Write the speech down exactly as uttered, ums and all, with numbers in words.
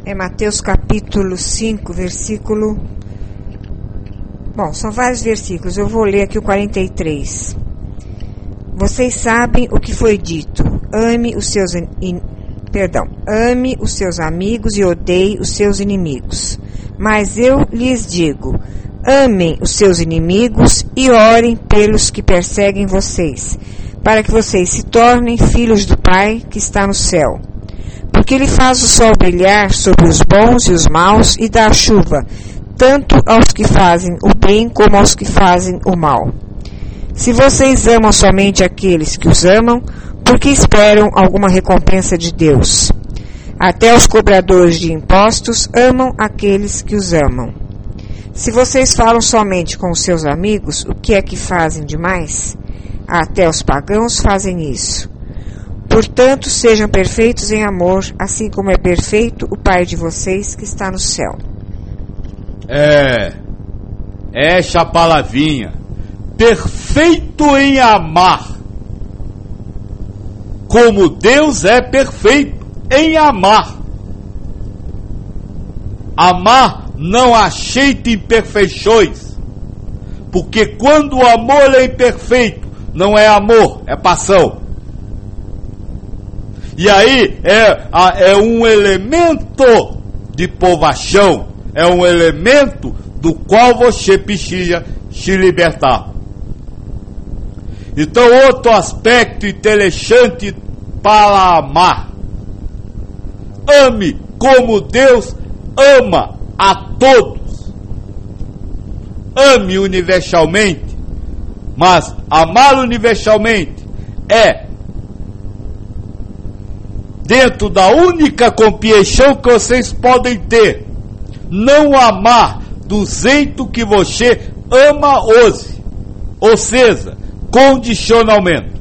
É Mateus capítulo cinco, versículo... Bom, são vários versículos, eu vou ler aqui o quarenta e três. Vocês sabem o que foi dito. Ame os seus... In... Perdão. Ame os seus amigos e odeie os seus inimigos. Mas eu lhes digo... Amem os seus inimigos e orem pelos que perseguem vocês, para que vocês se tornem filhos do Pai que está no céu. Porque Ele faz o sol brilhar sobre os bons e os maus e dá a chuva, tanto aos que fazem o bem como aos que fazem o mal. Se vocês amam somente aqueles que os amam, por que esperam alguma recompensa de Deus? Até os cobradores de impostos amam aqueles que os amam. Se vocês falam somente com os seus amigos, o que é que fazem demais? Até os pagãos fazem isso. Portanto, sejam perfeitos em amor, assim como é perfeito o Pai de vocês que está no céu. É, essa palavrinha, perfeito em amar, como Deus é perfeito em amar. Amar não aceita imperfeições, porque quando o amor é imperfeito, não é amor, é paixão. E aí é, é um elemento de povação, é um elemento do qual você precisa se libertar. Então, outro aspecto interessante para amar: ame como Deus ama a todos. Ame universalmente, mas amar universalmente é dentro da única compreensão que vocês podem ter. Não amar do jeito que você ama hoje, ou seja, condicionalmente.